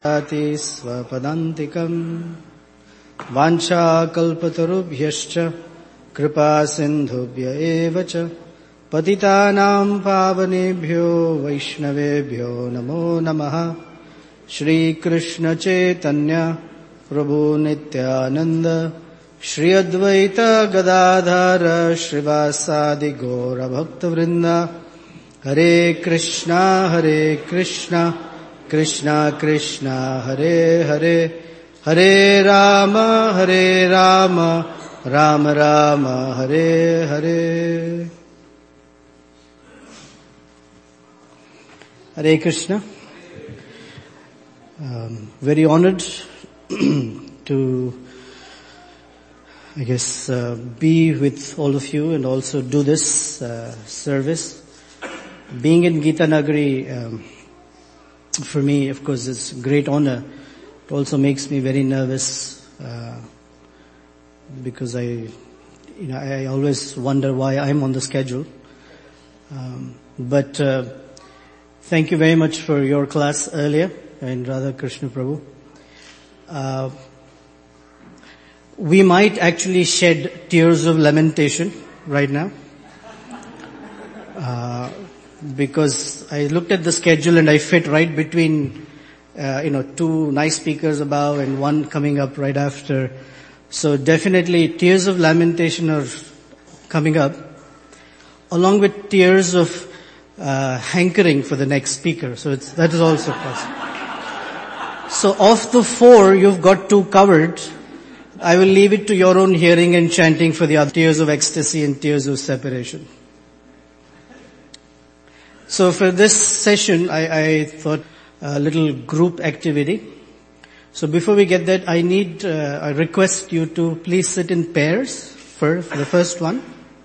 स्वपदान्तिकम् वाञ्छाकल्पतरुभ्यश्च कृपासिन्धुभ्य एव च पतितानां पावनेभ्यो वैष्णवेभ्यो नमो नमः। श्रीकृष्ण चैतन्य प्रभु नित्यानन्द श्री अद्वैत गदाधर श्रीवासादि गौरभक्तवृन्द। हरे कृष्णा कृष्णा कृष्णा हरे हरे, हरे Ram Ram Ram Hare Hare. Hare Krishna. Very honored to, be with all of you and also do this service. Being in Gita Nagari, for me, of course, is a great honor. It also makes me very nervous because I always wonder why I'm on the schedule. But thank you very much for your class earlier in Radha Krishna Prabhu. We might actually shed tears of lamentation right now. Because I looked at the schedule and I fit right between, two nice speakers above and one coming up right after. So definitely tears of lamentation are coming up, along with tears of hankering for the next speaker. So that is also possible. So of the four, you've got two covered. I will leave it to your own hearing and chanting for the other tears of ecstasy and tears of separation. So for this session, I thought a little group activity. So before we get that, I request you to please sit in pairs for the first one.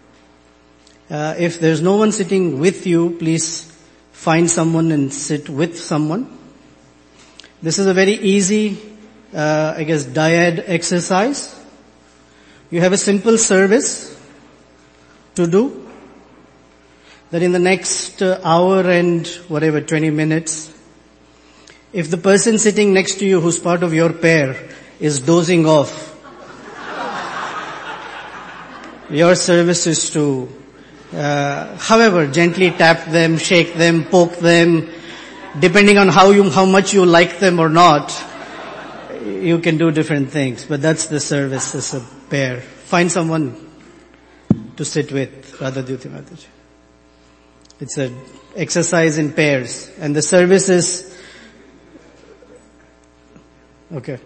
If there's no one sitting with you, please find someone and sit with someone. This is a very easy, dyad exercise. You have a simple service to do. That in the next hour and 20 minutes, if the person sitting next to you who's part of your pair is dozing off, your service is to, however, gently tap them, shake them, poke them, depending on how much you like them or not, you can do different things. But that's the service as a pair. Find someone to sit with, Radha Dyuti Mataji. It's an exercise in pairs. And the service is, okay.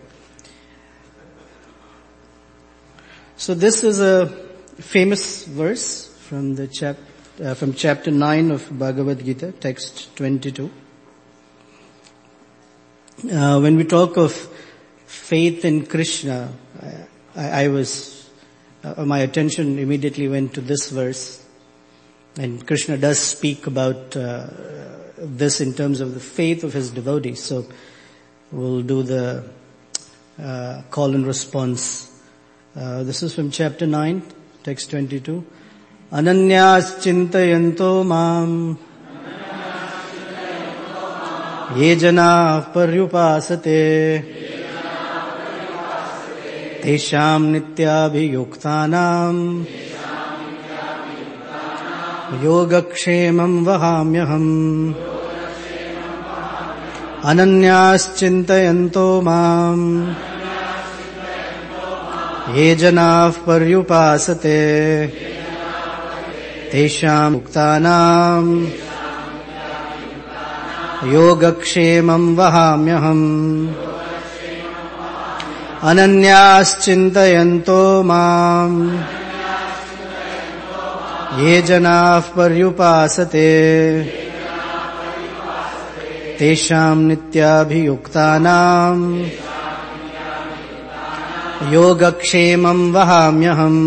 So this is a famous verse from from chapter 9 of Bhagavad Gita, text 22. When we talk of faith in Krishna, my attention immediately went to this verse. And Krishna does speak about this in terms of the faith of his devotees. So we'll do the call and response. This is from chapter 9, text 22. Ananyas chintayanto mam ye jana paryupasate tesham nityabhiyuktanam योगक्षेमं वहाम्यहम् अनन्याश्चिन्तयन्तो माम् ये जनाः पर्युपासते तेषां मुक्तानां योगक्षेमं वहाम्यहम् अनन्याश्चिन्तयन्तो माम् ये जनाः पर्युपासते तेषां नित्याभियुक्तानां योगक्षेमं वहाम्यहम्.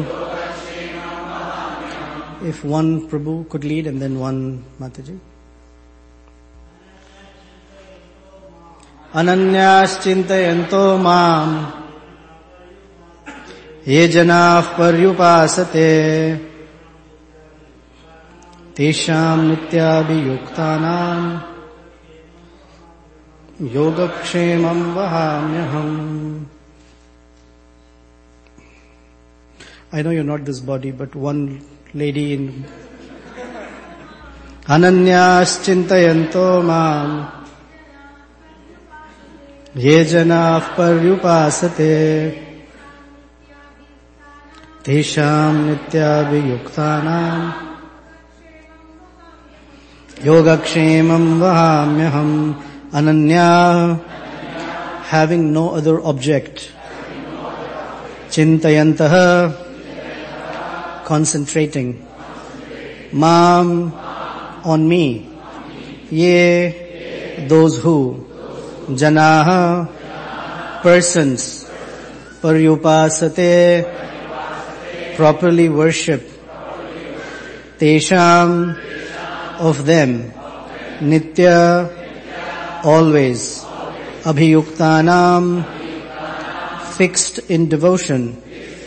If one Prabhu could lead and then one Mataji. Ananyāścintayantō mām ye janāः paryupāsate Tesham nityabhiyuktanam Yogakshemam Vahamyaham. I know you're not this body, but one lady in Ananyas Chintayanto Mam Ye Janah Paryupasate Tesham Nityabhiyuktanam Yogakshemam Vahamyaham. Ananya, having no other object. Chintayantaha, concentrating. Mam, on me. Ye, those who. Janaha, persons. Paryupasate, properly worship. Tesham, of them. Nitya, always. Abhiyuktanam, fixed in devotion.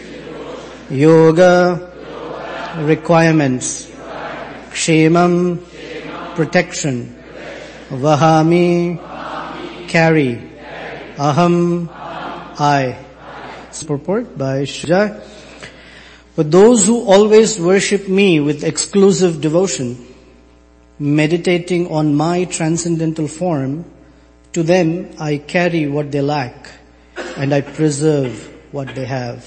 Yoga, requirements. Kshemam, protection. Vahami, carry. Aham, I. Purport by Shuja. But those who always worship me with exclusive devotion, meditating on my transcendental form, to them I carry what they lack and I preserve what they have.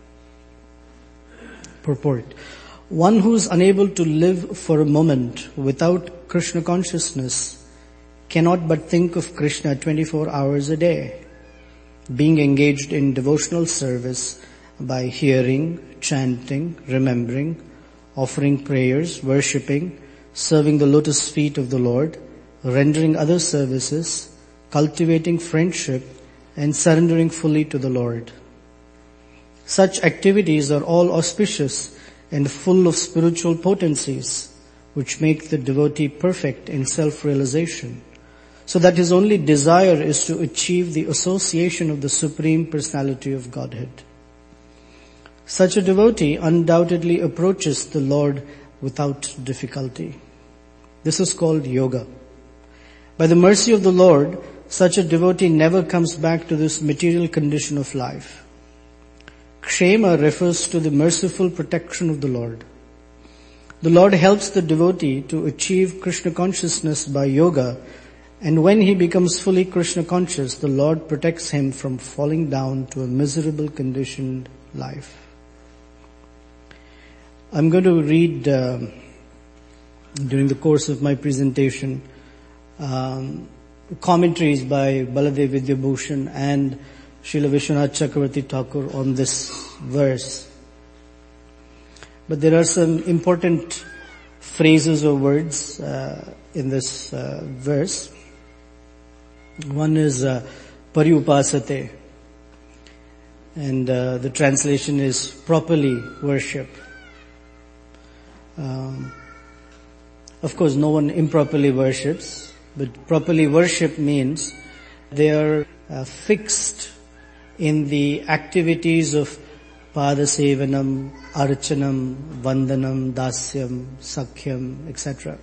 Purport. One who is unable to live for a moment without Krishna consciousness cannot but think of Krishna 24 hours a day, being engaged in devotional service by hearing, chanting, remembering, offering prayers, worshipping, serving the lotus feet of the Lord, rendering other services, cultivating friendship, and surrendering fully to the Lord. Such activities are all auspicious and full of spiritual potencies, which make the devotee perfect in self-realization, so that his only desire is to achieve the association of the Supreme Personality of Godhead. Such a devotee undoubtedly approaches the Lord without difficulty. This is called yoga. By the mercy of the Lord, such a devotee never comes back to this material condition of life. Kshema refers to the merciful protection of the Lord. The Lord helps the devotee to achieve Krishna consciousness by yoga, and when he becomes fully Krishna conscious, the Lord protects him from falling down to a miserable conditioned life. I'm going to read during the course of my presentation commentaries by Baladev Vidyabhushan and Srila Vishwanath Chakravarti Thakur on this verse. But there are some important phrases or words in this verse. One is Paryupasate, and the translation is properly worship. Of course, no one improperly worships, but properly worship means they are fixed in the activities of Padasevanam, Archanam, Vandanam, Dasyam, Sakhyam, etc.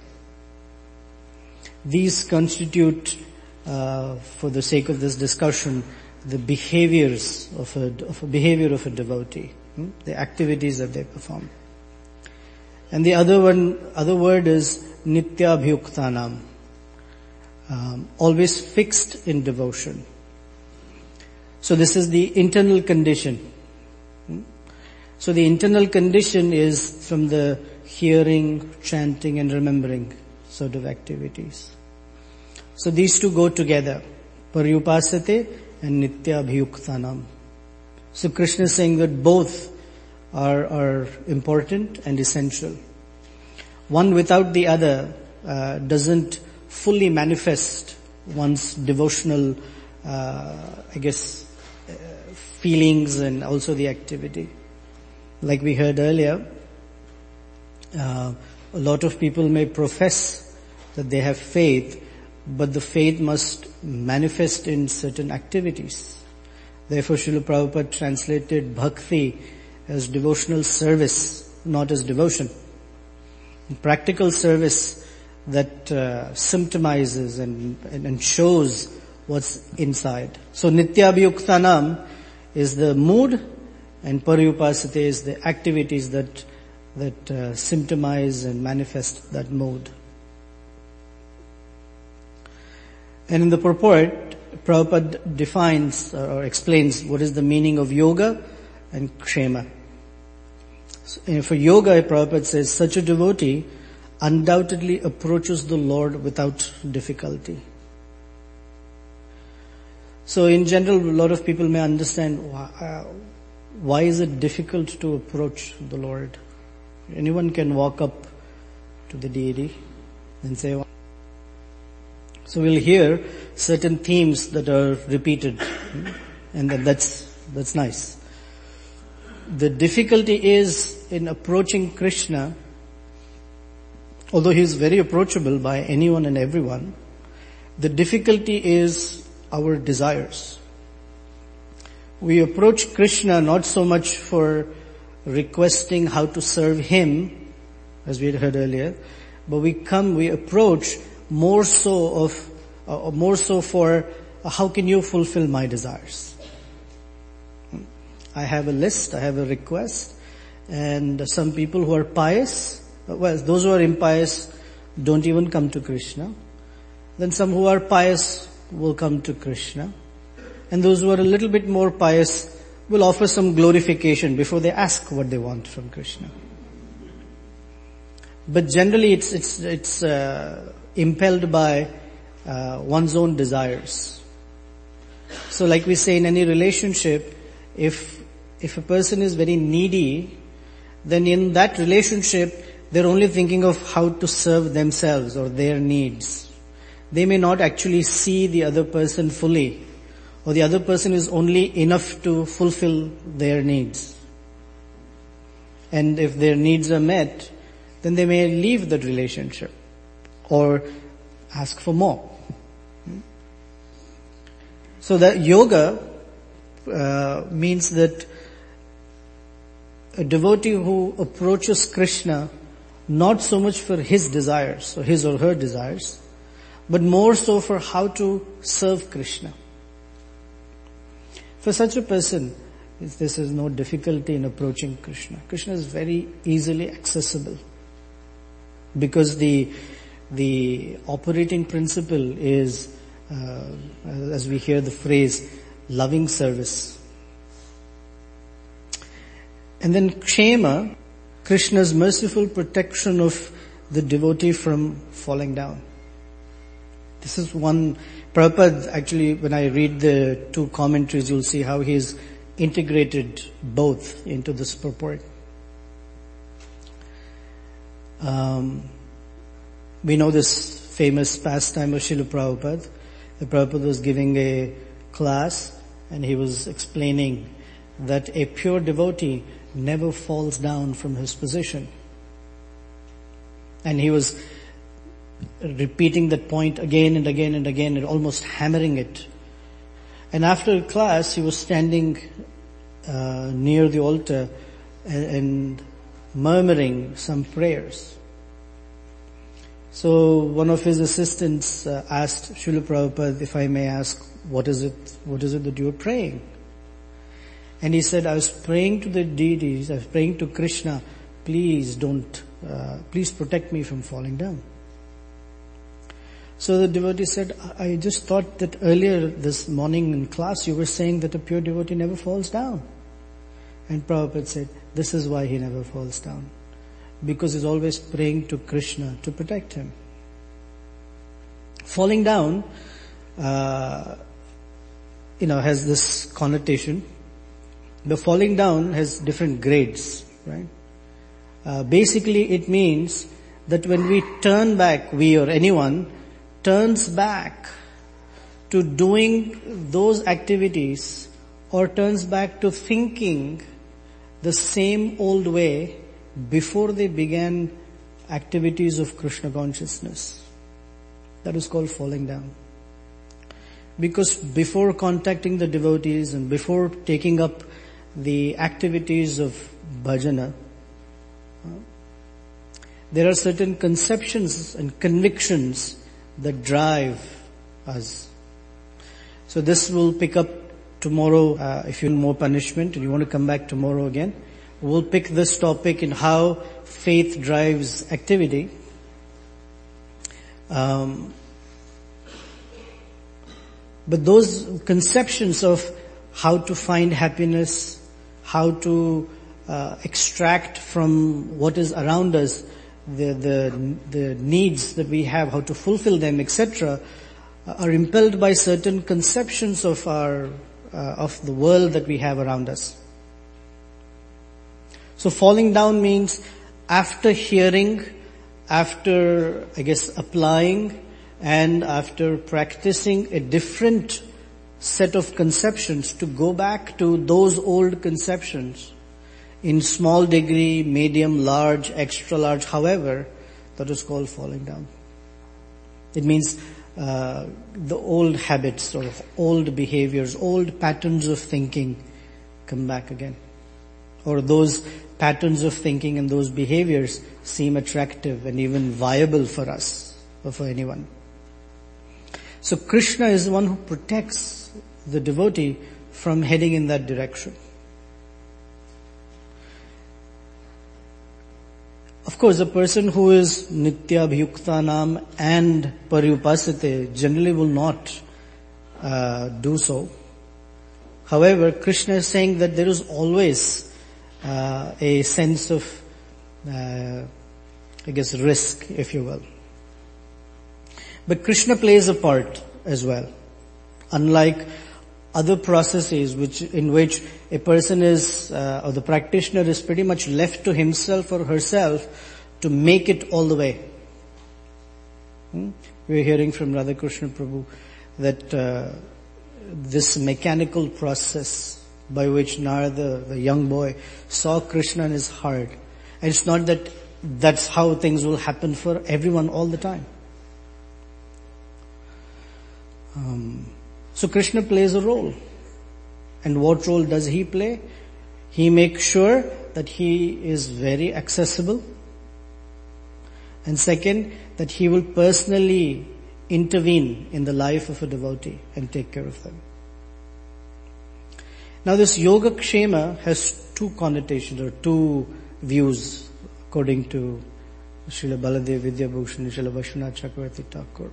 These constitute, for the sake of this discussion, the behaviors of a behavior of a devotee, the activities that they perform. And the other word is Nityabhyuktanam, always fixed in devotion. So this is the internal condition. So the internal condition is from the hearing, chanting and remembering sort of activities. So these two go together, Paryupasate and Nityabhyuktanam. So Krishna is saying that both are important and essential. One without the other doesn't fully manifest one's devotional, feelings and also the activity. Like we heard earlier, a lot of people may profess that they have faith, but the faith must manifest in certain activities. Therefore, Srila Prabhupada translated bhakti as devotional service, not as devotion. Practical service that symptomizes and shows what's inside. So Nityabhyuktanam is the mood, and Paryupasate is the activities that symptomize and manifest that mood. And in the purport, Prabhupada defines or explains what is the meaning of yoga and kshema. So for yoga, Prabhupada says, such a devotee undoubtedly approaches the Lord without difficulty. So in general, a lot of people may understand why is it difficult to approach the Lord? Anyone can walk up to the deity and say, so we'll hear certain themes that are repeated, and that's nice. The difficulty is in approaching Krishna, although he is very approachable by anyone and everyone, the difficulty is our desires. We approach Krishna not so much for requesting how to serve him, as we had heard earlier, but we approach more so for how can you fulfill my desires? I have a list, I have a request, and some people who are pious, those who are impious don't even come to Krishna. Then some who are pious will come to Krishna. And those who are a little bit more pious will offer some glorification before they ask what they want from Krishna. But generally it's impelled by one's own desires. So like we say in any relationship, if a person is very needy, then in that relationship they're only thinking of how to serve themselves or their needs. They may not actually see the other person fully, or the other person is only enough to fulfill their needs. And if their needs are met, then they may leave that relationship or ask for more. So that yoga means that a devotee who approaches Krishna not so much for his desires or his or her desires, but more so for how to serve Krishna. For such a person, this is no difficulty in approaching Krishna. Krishna is very easily accessible because the operating principle is, as we hear the phrase, loving service. And then kshema, Krishna's merciful protection of the devotee from falling down. This is one, Prabhupada actually, when I read the two commentaries, you'll see how he's integrated both into this purport. We know this famous pastime of Srila Prabhupada. The Prabhupada was giving a class and he was explaining that a pure devotee never falls down from his position. And he was repeating that point again and again and again and almost hammering it. And after class, he was standing near the altar and murmuring some prayers. So one of his assistants asked Srila Prabhupada, if I may ask, what is it that you are praying? And he said, I was praying to the deities, I was praying to Krishna, please protect me from falling down. So the devotee said, I just thought that earlier this morning in class you were saying that a pure devotee never falls down. And Prabhupada said, this is why he never falls down. Because he's always praying to Krishna to protect him. Falling down, has this connotation. The falling down has different grades, right? Basically it means that when we turn back, we or anyone turns back to doing those activities or turns back to thinking the same old way before they began activities of Krishna consciousness. That is called falling down. Because before contacting the devotees and before taking up the activities of bhajana, there are certain conceptions and convictions that drive us. So this will pick up tomorrow. If you want more punishment and you want to come back tomorrow again, we'll pick this topic in how faith drives activity. But those conceptions of how to find happiness, how to extract from what is around us the needs that we have, how to fulfill them, etc., are impelled by certain conceptions of of the world that we have around us. So falling down means after hearing, after, applying, and after practicing a different set of conceptions, to go back to those old conceptions in small degree, medium, large, extra large, however, that is called falling down. It means the old habits or old behaviors, old patterns of thinking come back again. Or those patterns of thinking and those behaviors seem attractive and even viable for us or for anyone. So Krishna is the one who protects the devotee from heading in that direction. Of course, a person who is nitya abhiyuktanam and paryupasate generally will not do so. However, Krishna is saying that there is always a sense of, risk, if you will. But Krishna plays a part as well. Unlike other processes in which a person is, or the practitioner is pretty much left to himself or herself to make it all the way. We're hearing from Radhakrishna Prabhu that this mechanical process by which Narada, the young boy, saw Krishna in his heart. And it's not that that's how things will happen for everyone all the time. So Krishna plays a role. And what role does he play? He makes sure that he is very accessible. And second, that he will personally intervene in the life of a devotee and take care of them. Now this Yoga Kshema has two connotations or two views according to Srila Baladev Vidyabhushan, Srila Vishwanath Chakravarti Thakur.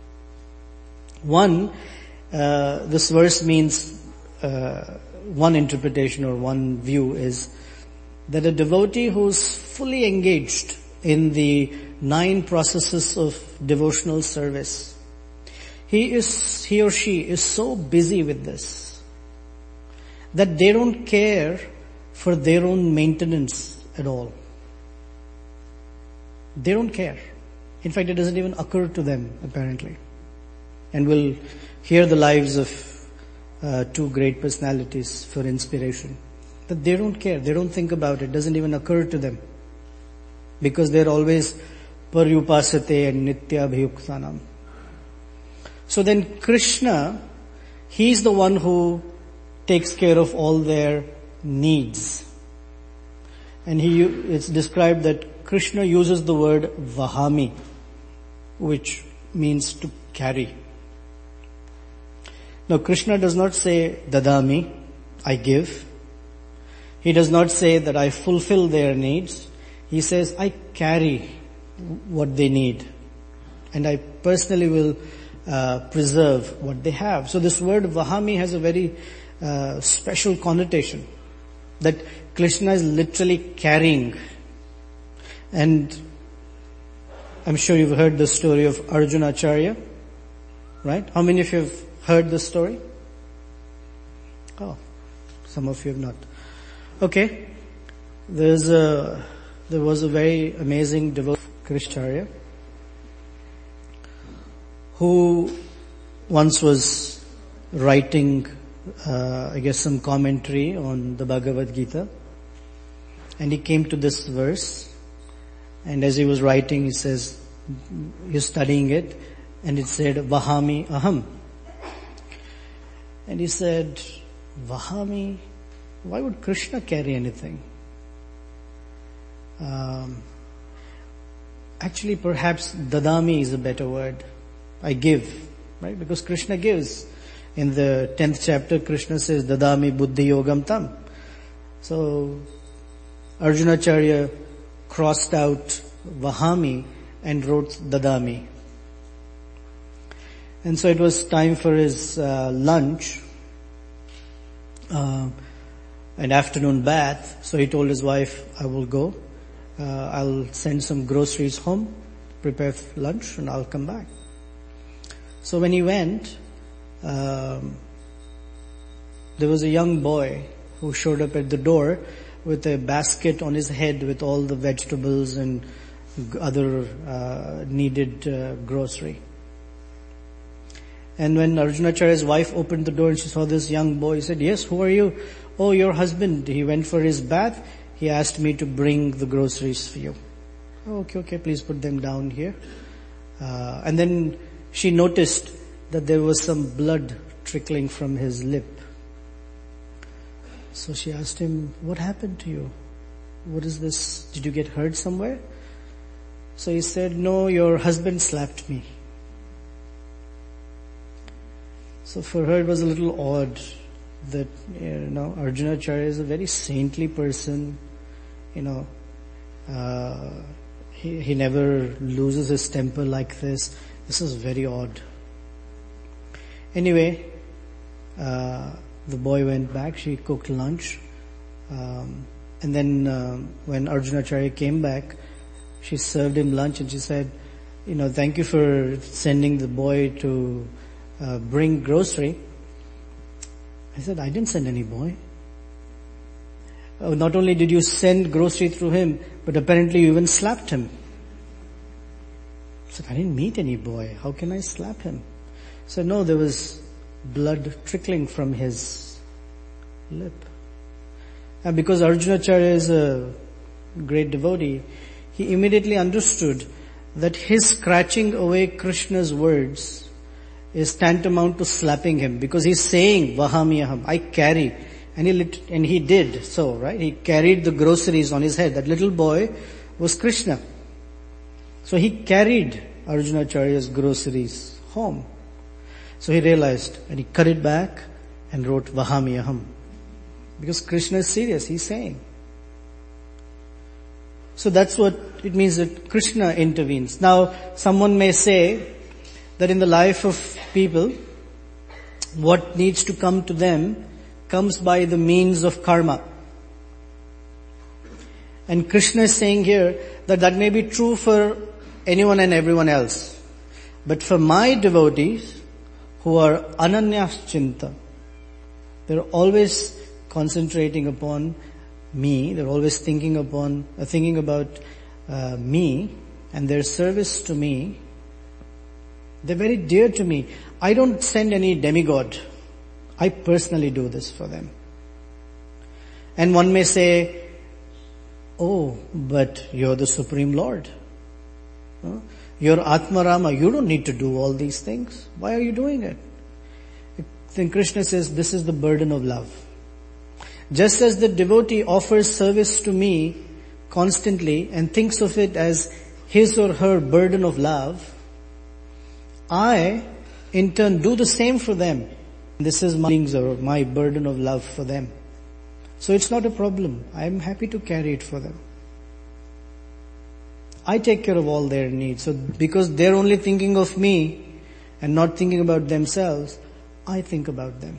One, this verse means, one interpretation or one view is that a devotee who's fully engaged in the 9 processes of devotional service, he or she is so busy with this that they don't care for their own maintenance at all. They don't care. In fact, it doesn't even occur to them, apparently. And we'll hear the lives of 2 great personalities for inspiration. That they don't care, they don't think about it, doesn't even occur to them. Because they're always paryupasate and nitya abhiyuktanam. So then Krishna, he's the one who takes care of all their needs. And it's described that Krishna uses the word vahami, which means to carry. Now Krishna does not say dadami, I give. He does not say that I fulfill their needs. He says I carry what they need. And I personally will preserve what they have. So this word vahami has a very special connotation. That Krishna is literally carrying. And I'm sure you've heard the story of Arjuna Acharya. Right? How many of you have heard this story? Oh, some of you have not. Okay. There was a very amazing devotee, Krishnacharya, who once was writing, some commentary on the Bhagavad Gita. And he came to this verse. And as he was writing, he says, he's studying it. And it said, Vahami Aham. And he said, Vahami, why would Krishna carry anything? Actually, perhaps dadami is a better word. I give, right? Because Krishna gives. In the 10th chapter, Krishna says, Dadami Buddhi Yogam Tam. So, Arjunacharya crossed out Vahami and wrote Dadami. And so it was time for his lunch, an afternoon bath. So he told his wife, I will go. I'll send some groceries home, prepare lunch, and I'll come back. So when he went, there was a young boy who showed up at the door with a basket on his head with all the vegetables and other needed grocery. And when Arjunacharya's wife opened the door and she saw this young boy, he said, yes, who are you? Oh, your husband. He went for his bath. He asked me to bring the groceries for you. Oh, okay, please put them down here. And then she noticed that there was some blood trickling from his lip. So she asked him, what happened to you? What is this? Did you get hurt somewhere? So he said, no, your husband slapped me. So for her it was a little odd that, Arjunacharya is a very saintly person, he never loses his temper like this. This is very odd. Anyway, the boy went back, she cooked lunch, and then when Arjunacharya came back, she served him lunch and she said, thank you for sending the boy to bring grocery. I said, I didn't send any boy. Not only did you send grocery through him, but apparently you even slapped him. I said, I didn't meet any boy. How can I slap him? So no, there was blood trickling from his lip. And because Arjunacharya is a great devotee, he immediately understood that his scratching away Krishna's words is tantamount to slapping him, because he's saying, Vahamiyaham, I carry. And he did so, right? He carried the groceries on his head. That little boy was Krishna. So he carried Arjunacharya's groceries home. So he realized, and he cut it back and wrote Vahamiyaham. Because Krishna is serious, he's saying. So that's what it means that Krishna intervenes. Now, someone may say that in the life of people, what needs to come to them comes by the means of karma. And Krishna is saying here that may be true for anyone and everyone else. But for my devotees who are ananyaschinta, they're always concentrating upon me, they're always thinking about me and their service to me. They're very dear to me. I don't send any demigod. I personally do this for them. And one may say, oh, but you're the Supreme Lord. You're Atmarama. You don't need to do all these things. Why are you doing it? Then Krishna says, this is the burden of love. Just as the devotee offers service to me constantly and thinks of it as his or her burden of love, I, in turn, do the same for them. This is my burden of love for them. So it's not a problem. I'm happy to carry it for them. I take care of all their needs. So because they're only thinking of me and not thinking about themselves, I think about them.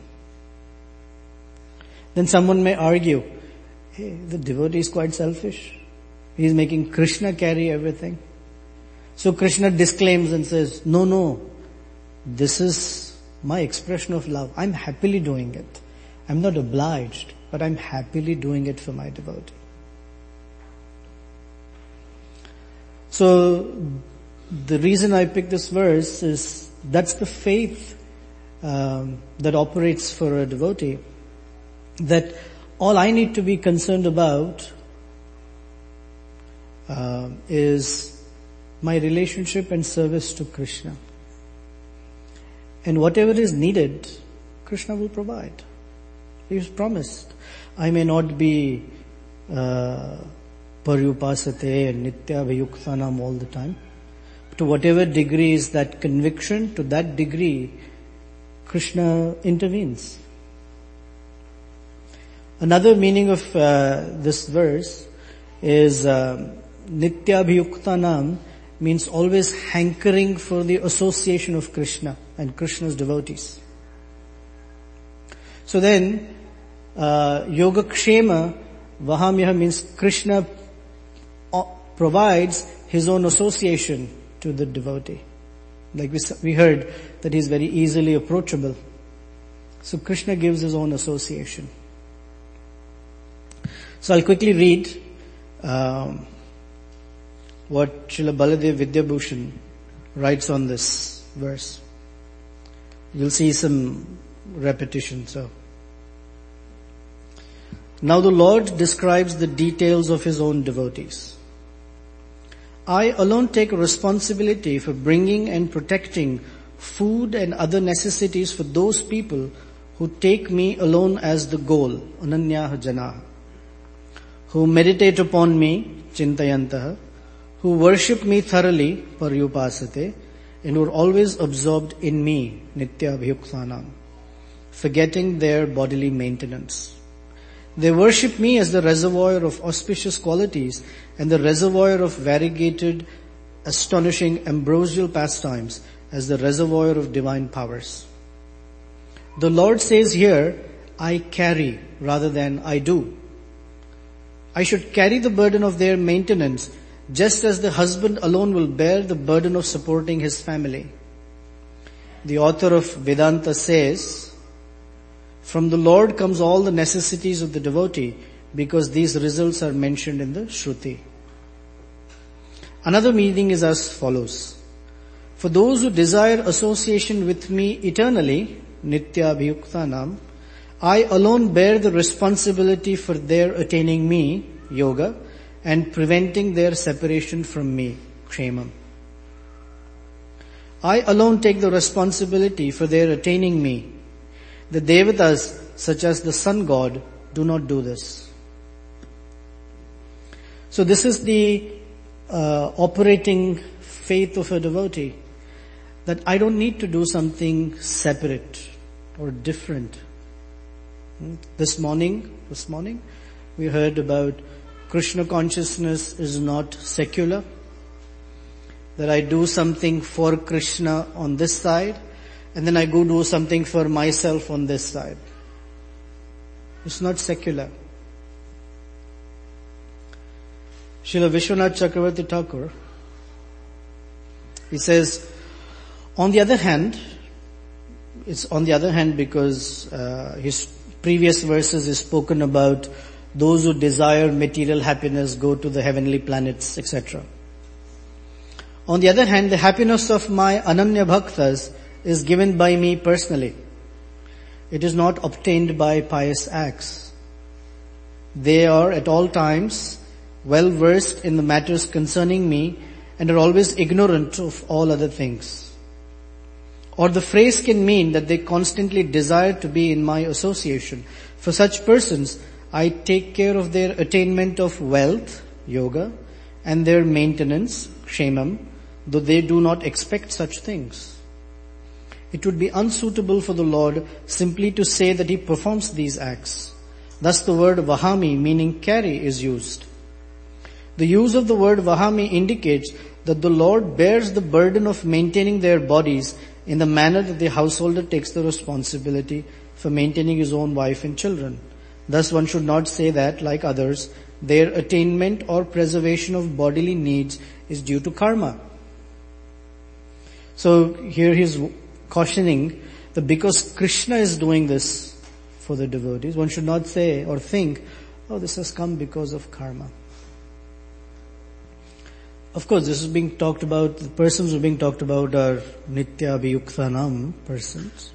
Then someone may argue, hey, the devotee is quite selfish. He's making Krishna carry everything. So Krishna disclaims and says, no, this is my expression of love. I'm happily doing it. I'm not obliged, but I'm happily doing it for my devotee. So the reason I picked this verse is that's the faith that operates for a devotee. That all I need to be concerned about is my relationship and service to Krishna. And whatever is needed, Krishna will provide. He's promised. I may not be paryupasate and nityabhayuktanam all the time. To whatever degree is that conviction, to that degree Krishna intervenes. Another meaning of this verse is Nityabhiyuktanam means always hankering for the association of Krishna and Krishna's devotees. So then, Yogakshema Vahamyaha means Krishna provides his own association to the devotee. Like we heard that he's very easily approachable. So Krishna gives his own association. So I'll quickly read what Srila Baladev Vidyabhushan writes on this verse. You'll see some repetition. So, now the Lord describes the details of his own devotees. I alone take responsibility for bringing and protecting food and other necessities for those people who take me alone as the goal, ananyah janah, who meditate upon me, chintayantah, who worship me thoroughly, paryupasate, and who are always absorbed in me, nityabhiyuktanam, forgetting their bodily maintenance. They worship me as the reservoir of auspicious qualities and the reservoir of variegated, astonishing, ambrosial pastimes, as the reservoir of divine powers. The Lord says here, I carry rather than I do. I should carry the burden of their maintenance, just as the husband alone will bear the burden of supporting his family. The author of Vedanta says, from the Lord comes all the necessities of the devotee, because these results are mentioned in the Shruti. Another meaning is as follows. For those who desire association with me eternally, Nityabhiyuktanam, I alone bear the responsibility for their attaining me, yoga, and preventing their separation from me, kshemam. I alone take the responsibility for their attaining me. The devatas, such as the sun god, do not do this. So this is the operating faith of a devotee, that I don't need to do something separate or different. This morning, we heard about Krishna consciousness is not secular, that I do something for Krishna on this side, and then I go do something for myself on this side. It's not secular. Srila Vishwanath Chakravarti Thakur, he says, on the other hand, it's on the other hand because his previous verses is spoken about those who desire material happiness go to the heavenly planets, etc. On the other hand, the happiness of my Ananya Bhaktas is given by me personally. It is not obtained by pious acts. They are at all times well versed in the matters concerning me and are always ignorant of all other things. Or the phrase can mean that they constantly desire to be in my association. For such persons, I take care of their attainment of wealth, yoga, and their maintenance, kshemam, though they do not expect such things. It would be unsuitable for the Lord simply to say that he performs these acts. Thus the word vahami, meaning carry, is used. The use of the word vahami indicates that the Lord bears the burden of maintaining their bodies in the manner that the householder takes the responsibility for maintaining his own wife and children. Thus one should not say that, like others, their attainment or preservation of bodily needs is due to karma. So here he's cautioning that because Krishna is doing this for the devotees, one should not say or think, oh, this has come because of karma. Of course, this is being talked about, the persons who are being talked about are Nityabhiyuktanam persons.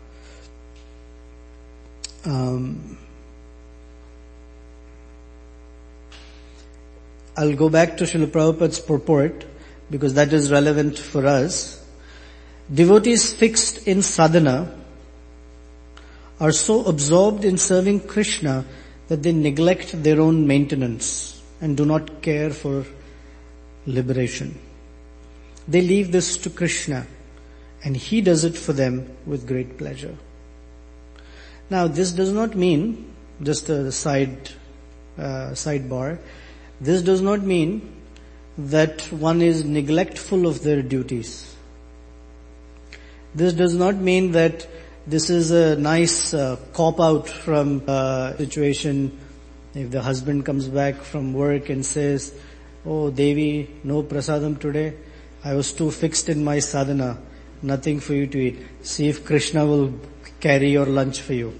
I'll go back to Srila Prabhupada's purport because that is relevant for us. Devotees fixed in sadhana are so absorbed in serving Krishna that they neglect their own maintenance and do not care for liberation. They leave this to Krishna and he does it for them with great pleasure. Now, this does not mean, just a sidebar, this does not mean that one is neglectful of their duties. This does not mean that this is a nice cop-out from a situation. If the husband comes back from work and says, "Oh Devi, no prasadam today. I was too fixed in my sadhana. Nothing for you to eat. See if Krishna will carry your lunch for you."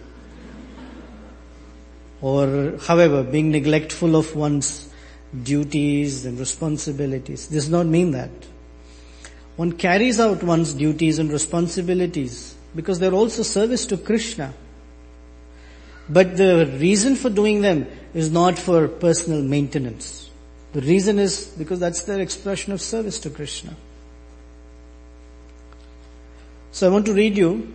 Or however, being neglectful of one's duties and responsibilities. This does not mean that. One carries out one's duties and responsibilities because they're also service to Krishna. But the reason for doing them is not for personal maintenance. The reason is because that's their expression of service to Krishna. So I want to read you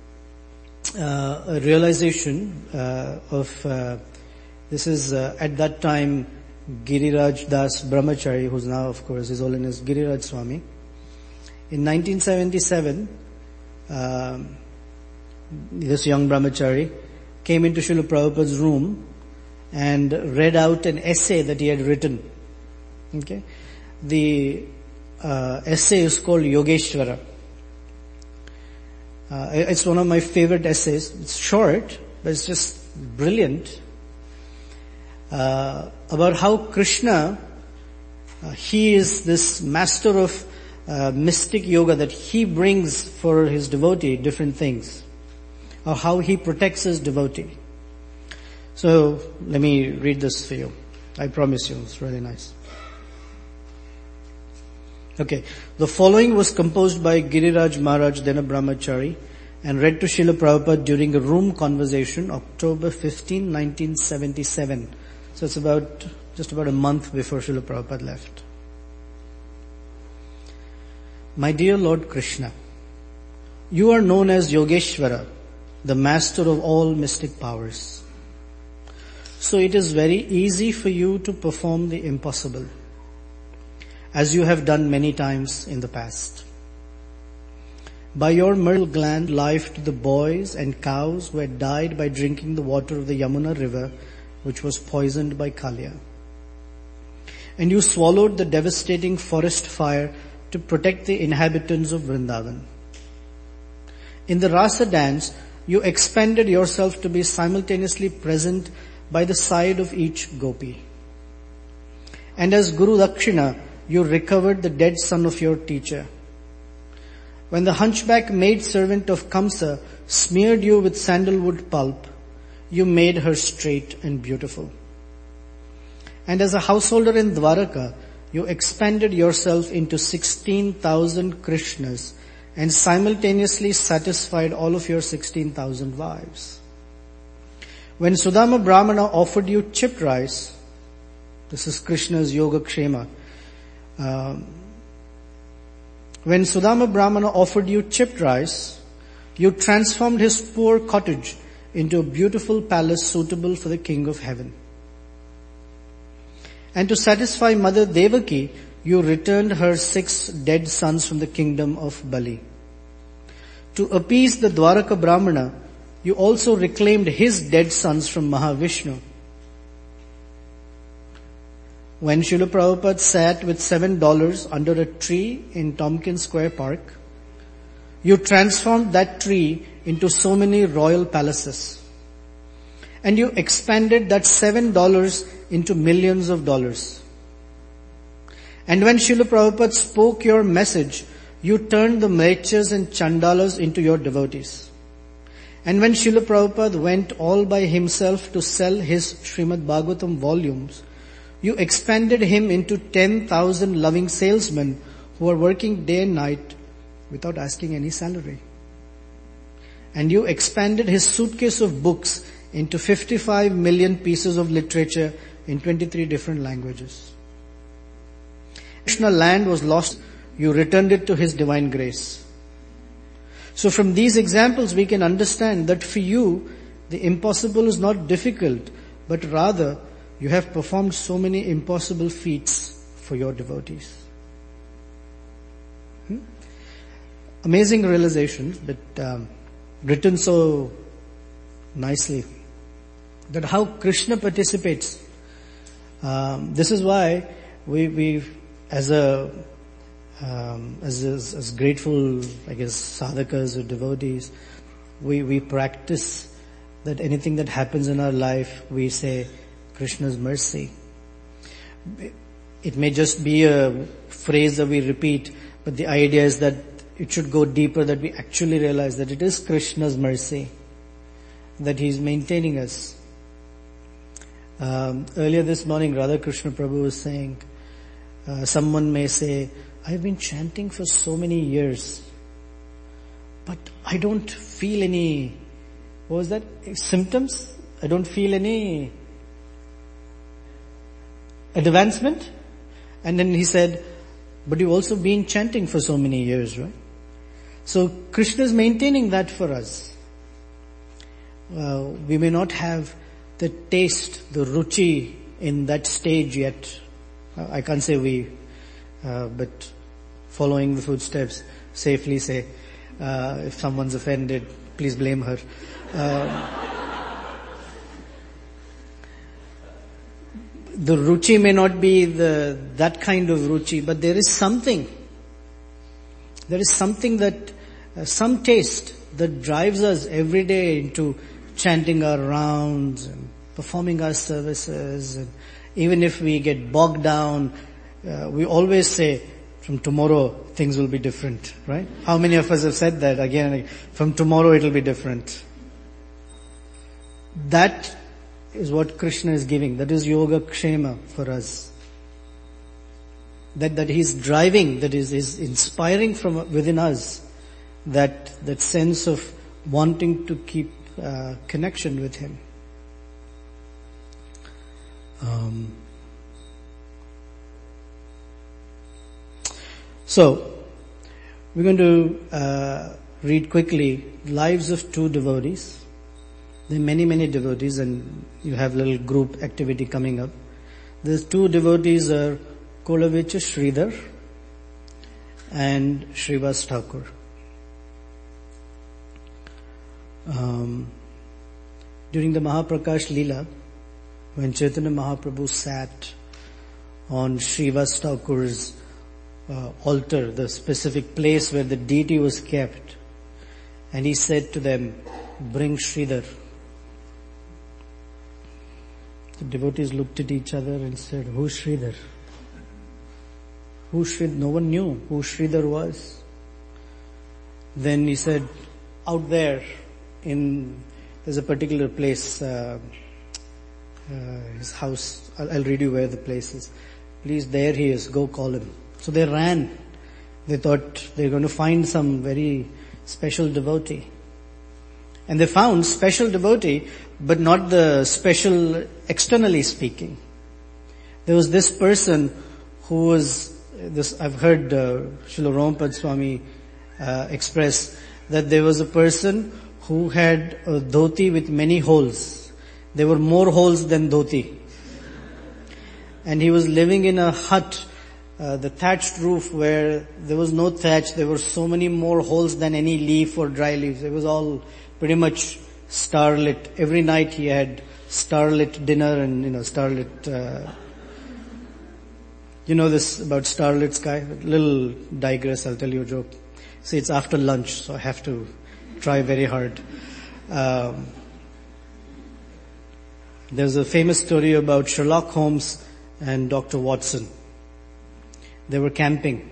a realization this is at that time Giriraj Das Brahmachari, who's now of course His Holiness Giriraj Swami. In 1977, this young brahmachari came into Srila Prabhupada's room and read out an essay that he had written. Okay, the essay is called Yogeshwara. It's one of my favorite essays. It's short, but it's just brilliant. About how Krishna, he is this master of mystic yoga, that he brings for his devotee different things, or how he protects his devotee. So let me read this for you. I promise you, it's really nice. Okay, the following was composed by Giriraj Maharaj, then a brahmachari, and read to Srila Prabhupada during a room conversation, October 15, 1977. So it's just about a month before Srila Prabhupada left. My dear Lord Krishna, you are known as Yogeshwara, the master of all mystic powers. So it is very easy for you to perform the impossible, as you have done many times in the past. By your mercy, grant life to the boys and cows who had died by drinking the water of the Yamuna river, which was poisoned by Kalya. And you swallowed the devastating forest fire to protect the inhabitants of Vrindavan. In the Rasa dance, you expanded yourself to be simultaneously present by the side of each gopi. And as Guru Dakshina, you recovered the dead son of your teacher. When the hunchback maidservant of Kamsa smeared you with sandalwood pulp, you made her straight and beautiful. And as a householder in Dwaraka, you expanded yourself into 16,000 Krishnas and simultaneously satisfied all of your 16,000 wives. When Sudama Brahmana offered you chipped rice, this is Krishna's Yoga Kshema. When Sudama Brahmana offered you chipped rice, you transformed his poor cottage into a beautiful palace suitable for the King of Heaven. And to satisfy Mother Devaki, you returned her 6 dead sons from the kingdom of Bali. To appease the Dwaraka Brahmana, you also reclaimed his dead sons from Mahavishnu. When Srila Prabhupada sat with $7 under a tree in Tompkins Square Park, you transformed that tree into so many royal palaces. And you expanded that $7 into millions of dollars. And when Srila Prabhupada spoke your message, you turned the Mlecchas and Chandalas into your devotees. And when Srila Prabhupada went all by himself to sell his Srimad Bhagavatam volumes, you expanded him into 10,000 loving salesmen who are working day and night without asking any salary. And you expanded his suitcase of books into 55 million pieces of literature in 23 different languages. Krishna land was lost, you returned it to his divine grace. So from these examples we can understand that for you, the impossible is not difficult, but rather you have performed so many impossible feats for your devotees. amazing realization, but written so nicely, that how Krishna participates. This is why we as grateful, I guess, sadhakas or devotees, we practice that anything that happens in our life, we say Krishna's mercy. It may just be a phrase that we repeat, but the idea is that it should go deeper, that we actually realize that it is Krishna's mercy, that He's maintaining us. Earlier this morning, Radha Krishna Prabhu was saying, someone may say, I've been chanting for so many years, but I don't feel any, what was that, symptoms? I don't feel any advancement. And then he said, but you've also been chanting for so many years, right? So Krishna is maintaining that for us. We may not have the taste, the ruchi in that stage yet. I can't say we, but following the footsteps, safely say, if someone's offended, please blame her. The ruchi may not be that kind of ruchi, but there is something. There is something that, some taste that drives us every day into chanting our rounds and performing our services. And even if we get bogged down, we always say, from tomorrow things will be different, right? How many of us have said that again? From tomorrow it'll be different. That is what Krishna is giving. That is Yoga Kshema for us. That He's driving, that is inspiring from within us, that sense of wanting to keep connection with Him. So, we're going to read quickly lives of two devotees. There are many, many devotees, and you have a little group activity coming up. These two devotees are Kolavecha Sridhar and Srivas Thakur. During the Mahaprakash Leela, when Chaitanya Mahaprabhu sat on Srivas Thakur's altar, the specific place where the deity was kept, and he said to them, bring Sridhar. The devotees looked at each other and said, who's Sridhar? No one knew who Sridhar was. Then he said, out there there's a particular place, his house, I'll read you where the place is. Please, there he is, go call him. So they ran. They thought they were going to find some very special devotee. And they found special devotee, but not the special externally speaking. There was this person who was, I've heard Srila Ramapad Swami express that there was a person who had a dhoti with many holes. There were more holes than dhoti. And he was living in a hut, the thatched roof where there was no thatch. There were so many more holes than any leaf or dry leaves. It was all pretty much starlit. Every night he had starlit dinner and, starlit, you know this about starlit sky? A little digress, I'll tell you a joke. See, it's after lunch, so I have to try very hard. There's a famous story about Sherlock Holmes and Dr. Watson. They were camping.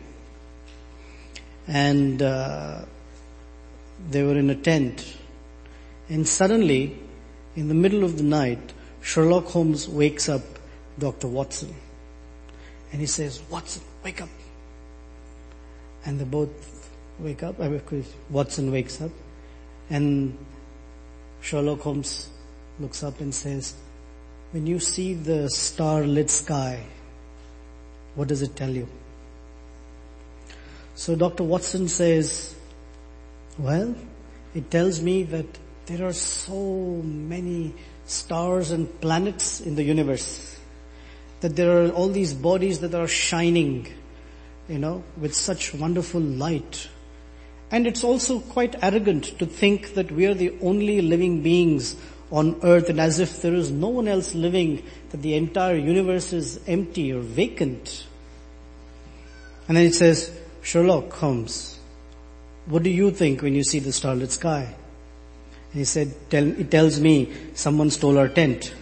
And they were in a tent. And suddenly, in the middle of the night, Sherlock Holmes wakes up Dr. Watson. And he says, Watson, wake up. And they both wake up. Watson wakes up. And Sherlock Holmes looks up and says, when you see the star-lit sky, what does it tell you? So Dr. Watson says, well, it tells me that there are so many stars and planets in the universe, that there are all these bodies that are shining, with such wonderful light. And it's also quite arrogant to think that we are the only living beings on earth, and as if there is no one else living, that the entire universe is empty or vacant. And then it says, Sherlock Holmes, what do you think when you see the starlit sky? And he said, it tells me someone stole our tent.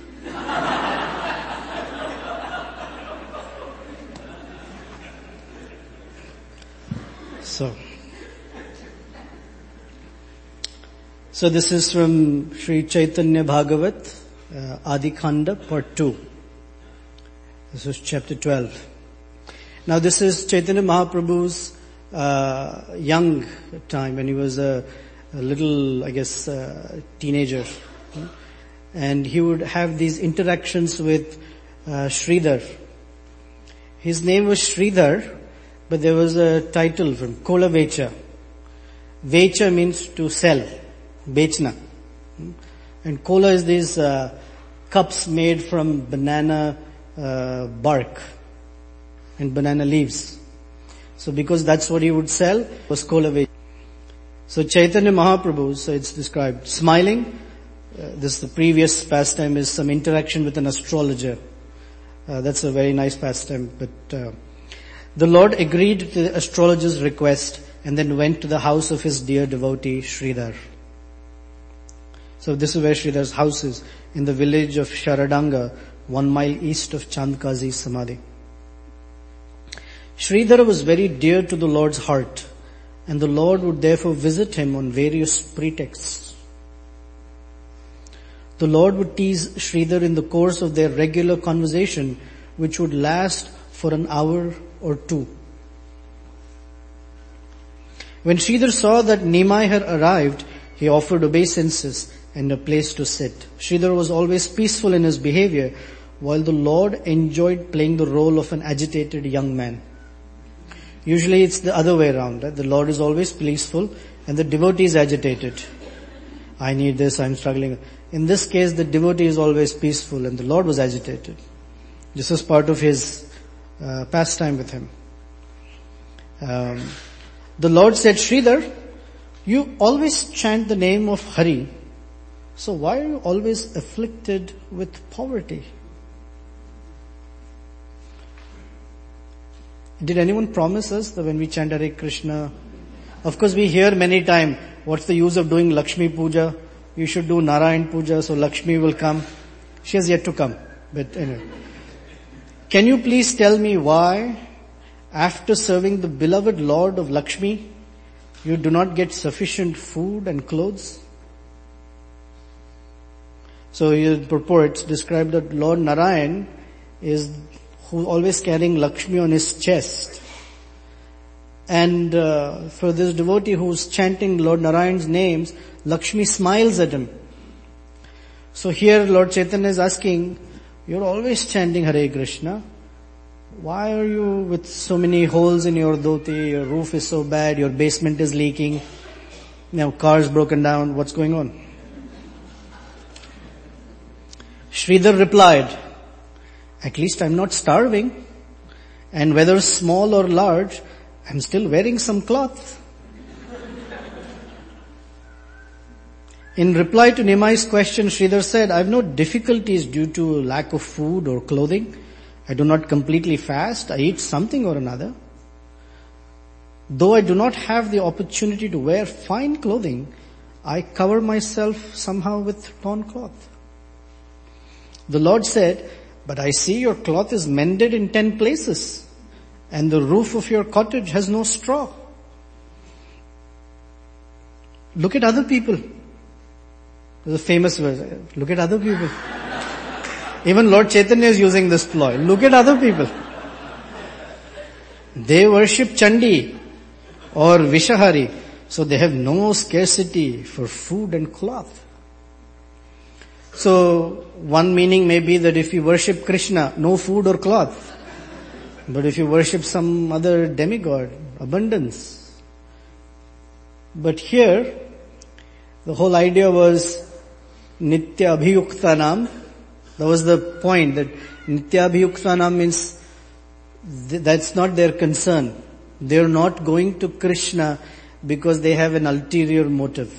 So this is from Sri Chaitanya Bhagavat, Adi Khanda, part 2. This is chapter 12. Now this is Chaitanya Mahaprabhu's young time, when he was a little, teenager. And he would have these interactions with Sridhar. His name was Sridhar, but there was a title from Kola Vecha. Vecha means to sell. Bechna. And kola is these cups made from banana bark and banana leaves. So because that's what he would sell, was kola vecha. So Chaitanya Mahaprabhu, so it's described, smiling. The previous pastime is some interaction with an astrologer. That's a very nice pastime. But the Lord agreed to the astrologer's request and then went to the house of his dear devotee Sridhar. So this is where Sridhar's house is, in the village of Sharadanga, 1 mile east of Chandkazi's Samadhi. Sridhar was very dear to the Lord's heart, and the Lord would therefore visit him on various pretexts. The Lord would tease Sridhar in the course of their regular conversation, which would last for an hour or two. When Sridhar saw that Nimai had arrived, he offered obeisances and a place to sit. Sridhar was always peaceful in his behavior, while the Lord enjoyed playing the role of an agitated young man. Usually it's the other way around. Right? The Lord is always peaceful and the devotee is agitated. I need this, I'm struggling. In this case, the devotee is always peaceful and the Lord was agitated. This was part of his pastime with him. The Lord said, Sridhar, you always chant the name of Hari. So why are you always afflicted with poverty? Did anyone promise us that when we chant Hare Krishna, of course we hear many times, what's the use of doing Lakshmi Puja? You should do Narayan Puja so Lakshmi will come. She has yet to come. But anyway. Can you please tell me why, after serving the beloved Lord of Lakshmi, you do not get sufficient food and clothes? So in purports describe that Lord Narayan is who always carrying Lakshmi on his chest. And for this devotee who's chanting Lord Narayan's names, Lakshmi smiles at him. So here Lord Chaitanya is asking, you're always chanting Hare Krishna. Why are you with so many holes in your dhoti? Your roof is so bad, your basement is leaking. Car's broken down. What's going on? Sridhar replied, at least I'm not starving. And whether small or large, I'm still wearing some cloth. In reply to Nimai's question, Sridhar said, I have no difficulties due to lack of food or clothing. I do not completely fast. I eat something or another. Though I do not have the opportunity to wear fine clothing, I cover myself somehow with torn cloth. The Lord said, but I see your cloth is mended in 10 places, and the roof of your cottage has no straw. Look at other people. There's a famous verse. Look at other people. Even Lord Chaitanya is using this ploy. Look at other people. They worship Chandi or Vishahari, so they have no scarcity for food and cloth. So one meaning may be that if you worship Krishna, no food or cloth. But if you worship some other demigod, abundance. But here, the whole idea was Nitya Abhiyuktanam. That was the point, that Nitya Abhiyuktanam means that's not their concern. They're not going to Krishna because they have an ulterior motive.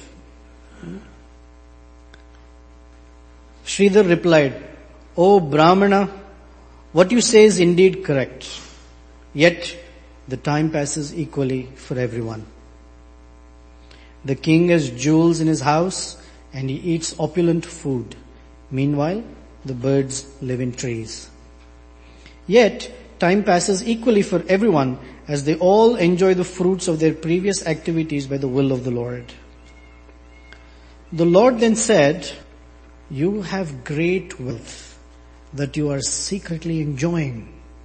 Sridhar replied, "O Brahmana, what you say is indeed correct. Yet the time passes equally for everyone. The king has jewels in his house and he eats opulent food. Meanwhile, the birds live in trees. Yet, time passes equally for everyone as they all enjoy the fruits of their previous activities by the will of the Lord." The Lord then said, "You have great wealth that you are secretly enjoying.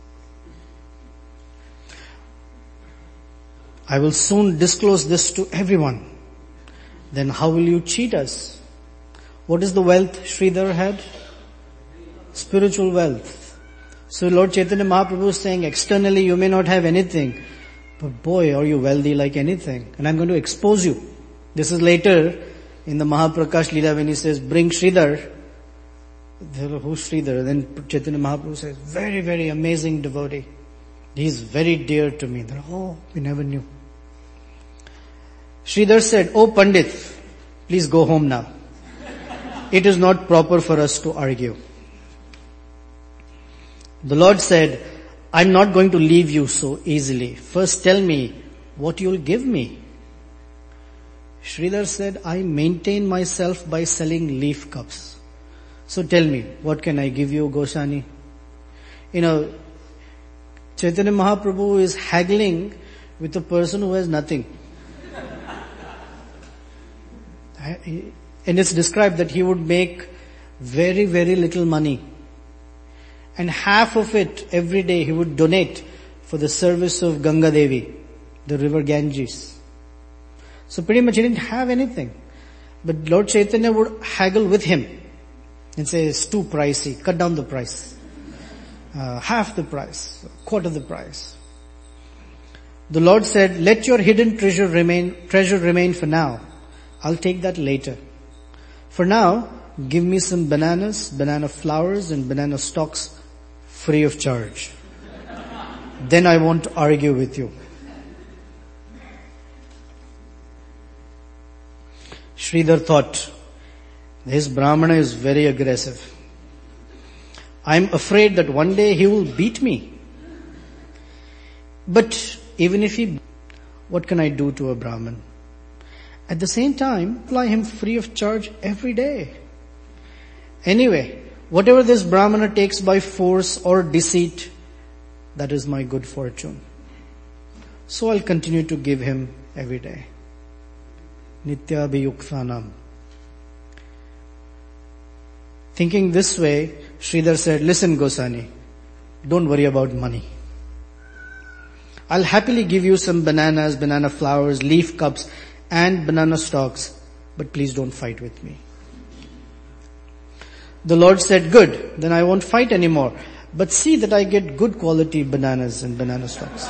I will soon disclose this to everyone. Then how will you cheat us?" What is the wealth Sridhar had? Spiritual wealth. So Lord Chaitanya Mahaprabhu is saying, externally you may not have anything, but boy, are you wealthy like anything. And I'm going to expose you. This is later in the Mahaprakash Leela when he says, "Bring Sridhar." Who's Sridhar? Then Chaitanya Mahaprabhu says, "Very, very amazing devotee. He's very dear to me." They're, "Oh, we never knew." Sridhar said, "Oh Pandit, please go home now. It is not proper for us to argue." The Lord said, "I'm not going to leave you so easily. First tell me what you'll give me." Sridhar said, "I maintain myself by selling leaf cups. So tell me, what can I give you, Goswami?" Chaitanya Mahaprabhu is haggling with a person who has nothing. And it's described that he would make very, very little money. And half of it every day he would donate for the service of Ganga Devi, the river Ganges. So pretty much he didn't have anything. But Lord Chaitanya would haggle with him and say, "It's too pricey, cut down the price. Half the price, quarter the price." The Lord said, "Let your hidden treasure remain for now. I'll take that later. For now, give me some bananas, banana flowers and banana stalks free of charge. Then I won't argue with you." Sridhar thought, "This Brahmana is very aggressive. I'm afraid that one day he will beat me. But even if what can I do to a Brahmin? At the same time, apply him free of charge every day. Anyway, whatever this Brahmana takes by force or deceit, that is my good fortune. So I'll continue to give him every day." Nitya Abhiyukthanam. Thinking this way, Sridhar said, "Listen, Goswami, don't worry about money. I'll happily give you some bananas, banana flowers, leaf cups, and banana stalks, but please don't fight with me." The Lord said, "Good, then I won't fight anymore, but see that I get good quality bananas and banana stalks."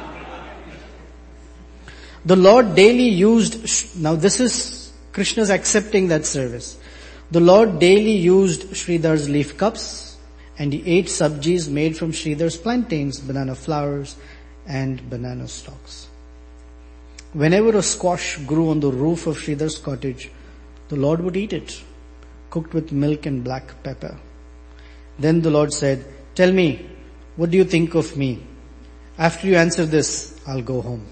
The Lord daily used, now this is Krishna's accepting that service. The Lord daily used Sridhar's leaf cups and he ate sabjis made from Sridhar's plantains, banana flowers and banana stalks. Whenever a squash grew on the roof of Sridhar's cottage, the Lord would eat it, cooked with milk and black pepper. Then the Lord said, "Tell me, what do you think of me? After you answer this, I'll go home."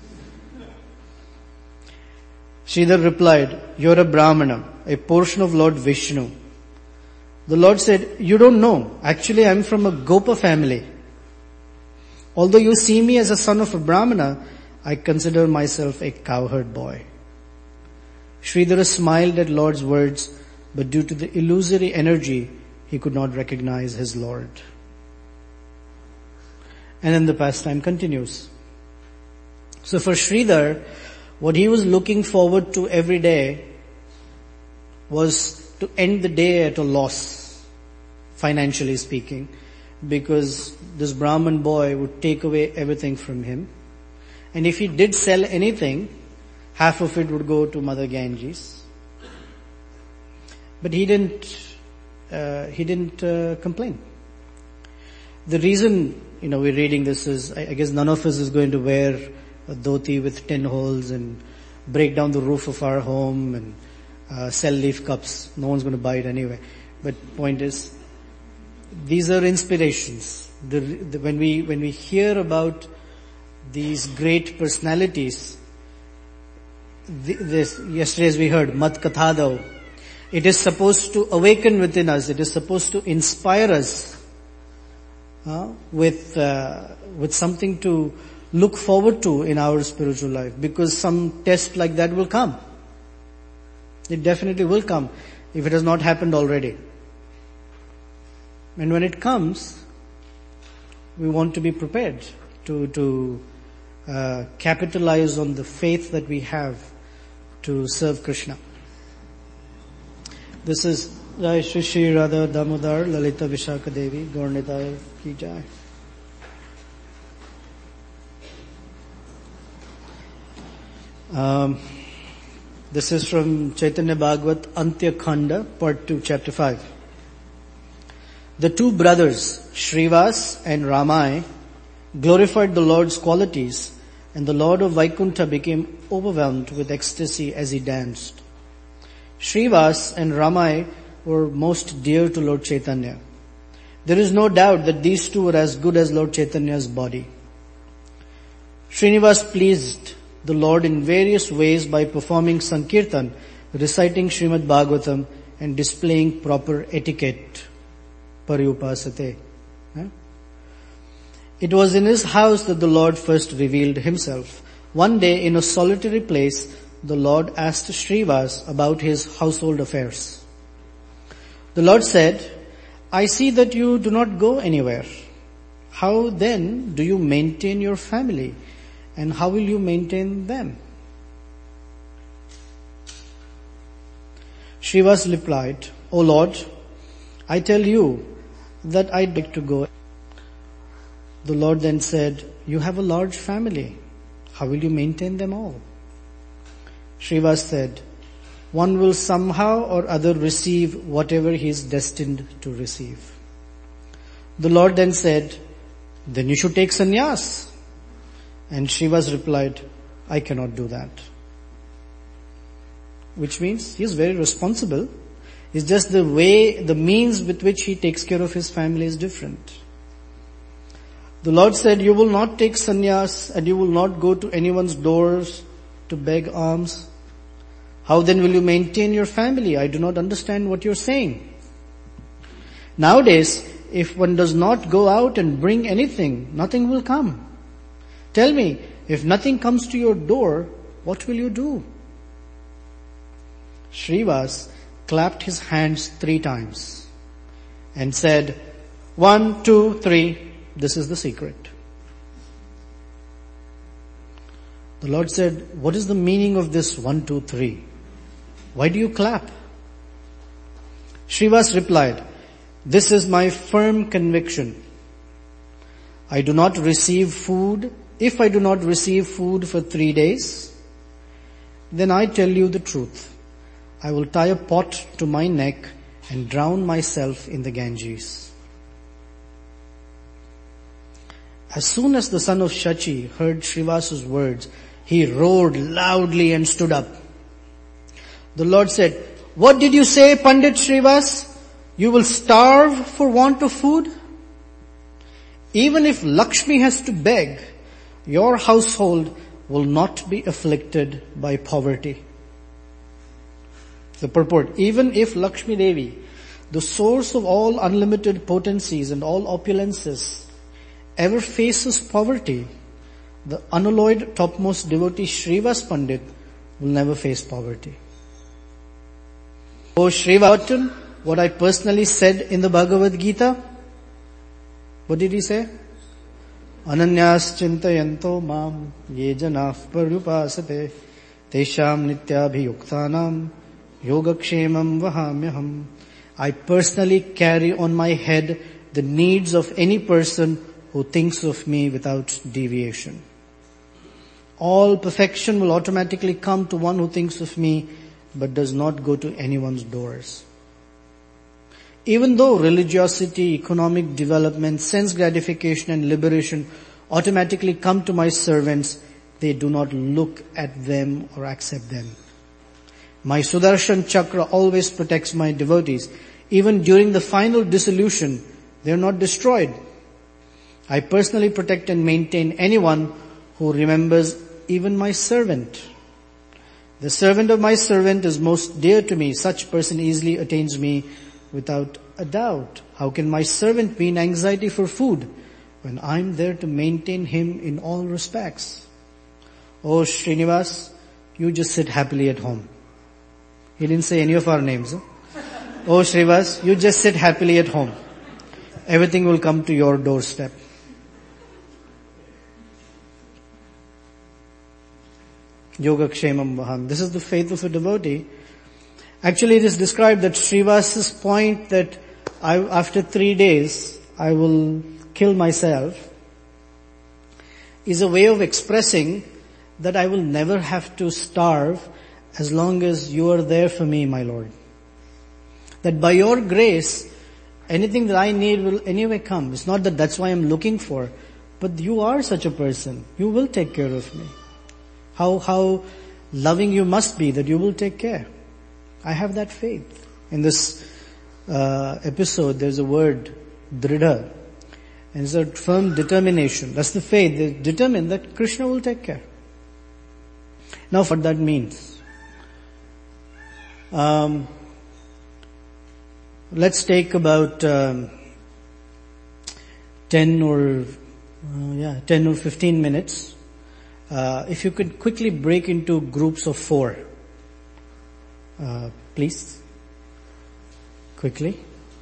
Sridhar replied, "You're a Brahmana, a portion of Lord Vishnu." The Lord said, "You don't know. Actually, I'm from a Gopa family. Although you see me as a son of a Brahmana, I consider myself a cowherd boy." Sridhar smiled at Lord's words, but due to the illusory energy, he could not recognize his Lord. And then the pastime continues. So for Sridhar, what he was looking forward to every day was to end the day at a loss, financially speaking, because this Brahman boy would take away everything from him. And if he did sell anything, half of it would go to Mother Ganges. But he didn't complain. The reason, we're reading this is, I guess none of us is going to wear a dhoti with 10 holes and break down the roof of our home and sell leaf cups. No one's going to buy it anyway. But point is, these are inspirations. When we hear about these great personalities, yesterday as we heard, Mat Kathadav, it is supposed to awaken within us. It is supposed to inspire us with something to look forward to in our spiritual life, because some test like that will come. It definitely will come if it has not happened already. And when it comes, we want to be prepared to capitalize on the faith that we have to serve Krishna. This is Jai Shri Shri Radha Damodar Lalita Vishaka Devi Gaurnitaya Ki Jai. This is from Chaitanya Bhagavat Antya Khanda, Part 2, Chapter 5. The two brothers, Shrivas and Ramai, glorified the Lord's qualities, and the Lord of Vaikuntha became overwhelmed with ecstasy as he danced. Shrivas and Ramai were most dear to Lord Chaitanya. There is no doubt that these two were as good as Lord Chaitanya's body. Srinivas pleased the Lord in various ways by performing Sankirtan, reciting Srimad Bhagavatam and displaying proper etiquette. Paryupasate. It was in his house that the Lord first revealed himself. One day in a solitary place, the Lord asked Shrivas about his household affairs. The Lord said, I see that you do not go anywhere. How then do you maintain your family? And how will you maintain them? Shrivas replied, O Lord, I tell you that I'd like to go. The Lord then said, you have a large family. How will you maintain them all? Shrivas said, one will somehow or other receive whatever he is destined to receive. The Lord then said, then you should take sannyas. And Shrivas replied, I cannot do that. Which means he is very responsible. It's just the means with which he takes care of his family is different. The Lord said, you will not take sannyas and you will not go to anyone's doors to beg alms. How then will you maintain your family? I do not understand what you're saying. Nowadays, if one does not go out and bring anything, nothing will come. Tell me, if nothing comes to your door, what will you do? Shrivas clapped his hands 3 times and said, 1, 2, 3, this is the secret. The Lord said, what is the meaning of this 1, 2, 3? Why do you clap? Shrivas replied, this is my firm conviction. I do not receive food. If I do not receive food for 3 days, then I tell you the truth. I will tie a pot to my neck and drown myself in the Ganges. As soon as the son of Shachi heard Shrivas's words, he roared loudly and stood up. The Lord said, what did you say, Pandit Shrivas? You will starve for want of food? Even if Lakshmi has to beg, your household will not be afflicted by poverty. The purport, even if Lakshmi Devi, the source of all unlimited potencies and all opulences, ever faces poverty, the unalloyed topmost devotee Shrivas Pandit will never face poverty. O Shrivas, what I personally said in the Bhagavad Gita, what did he say? Ananyas chintayanto mam ye janah paryupasate tesham nityabhiyuktanam yogakshemam vahamyaham. I personally carry on my head the needs of any person who thinks of me without deviation. All perfection will automatically come to one who thinks of me but does not go to anyone's doors. Even though religiosity, economic development, sense gratification and liberation automatically come to my servants, they do not look at them or accept them. My Sudarshan Chakra always protects my devotees. Even during the final dissolution, they are not destroyed. I personally protect and maintain anyone who remembers even my servant. The servant of my servant is most dear to me. Such person easily attains me without a doubt. How can my servant be in anxiety for food when I'm there to maintain him in all respects? Oh Srinivas, you just sit happily at home. He didn't say any of our names. Huh? Oh Srinivas, you just sit happily at home. Everything will come to your doorstep. Yogakshemam Vaham. This is the faith of a devotee. Actually, it is described that Srivas's point that after 3 days I will kill myself is a way of expressing that I will never have to starve as long as you are there for me, my Lord. That by your grace, anything that I need will anyway come. It's not that that's why I'm looking for, but you are such a person. You will take care of me. How loving you must be that you will take care. I have that faith. In this episode, there's a word, dridha. And it's a firm determination. That's the faith. They're determined that Krishna will take care. Now what that means. Let's take about 10 or 15 minutes. If you could quickly break into groups of 4. Please. Quickly.